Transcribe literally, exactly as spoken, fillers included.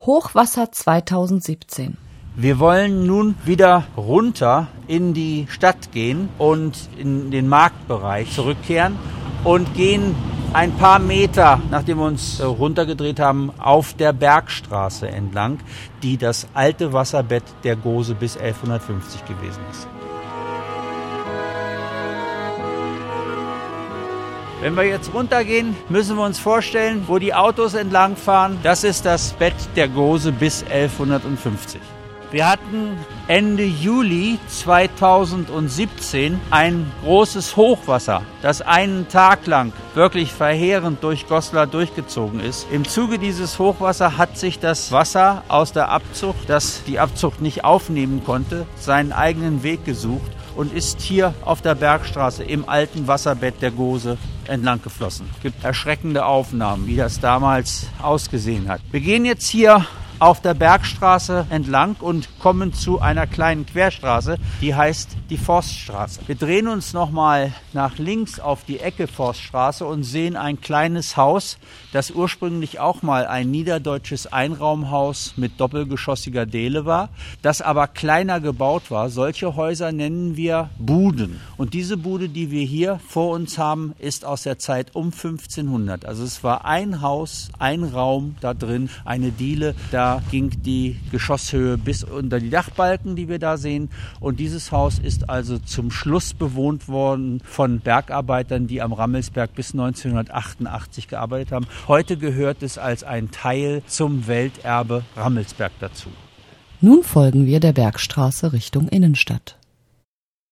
Hochwasser zweitausendsiebzehn. Wir wollen nun wieder runter in die Stadt gehen und in den Marktbereich zurückkehren und gehen ein paar Meter, nachdem wir uns runtergedreht haben, auf der Bergstraße entlang, die das alte Wasserbett der Gose bis elfhundertfünfzig gewesen ist. Wenn wir jetzt runtergehen, müssen wir uns vorstellen, wo die Autos entlang fahren. Das ist das Bett der Gose bis elfhundertfünfzig. Wir hatten Ende Juli zweitausendsiebzehn ein großes Hochwasser, das einen Tag lang wirklich verheerend durch Goslar durchgezogen ist. Im Zuge dieses Hochwassers hat sich das Wasser aus der Abzucht, das die Abzucht nicht aufnehmen konnte, seinen eigenen Weg gesucht und ist hier auf der Bergstraße im alten Wasserbett der Gose entlang geflossen. Es gibt erschreckende Aufnahmen, wie das damals ausgesehen hat. Wir gehen jetzt hier auf der Bergstraße entlang und kommen zu einer kleinen Querstraße, die heißt die Forststraße. Wir drehen uns nochmal nach links auf die Ecke Forststraße und sehen ein kleines Haus, das ursprünglich auch mal ein niederdeutsches Einraumhaus mit doppelgeschossiger Deele war, das aber kleiner gebaut war. Solche Häuser nennen wir Buden. Und diese Bude, die wir hier vor uns haben, ist aus der Zeit um fünfzehnhundert. Also es war ein Haus, ein Raum da drin, eine Diele, da Da ging die Geschosshöhe bis unter die Dachbalken, die wir da sehen. Und dieses Haus ist also zum Schluss bewohnt worden von Bergarbeitern, die am Rammelsberg bis neunzehnhundertachtundachtzig gearbeitet haben. Heute gehört es als ein Teil zum Welterbe Rammelsberg dazu. Nun folgen wir der Bergstraße Richtung Innenstadt.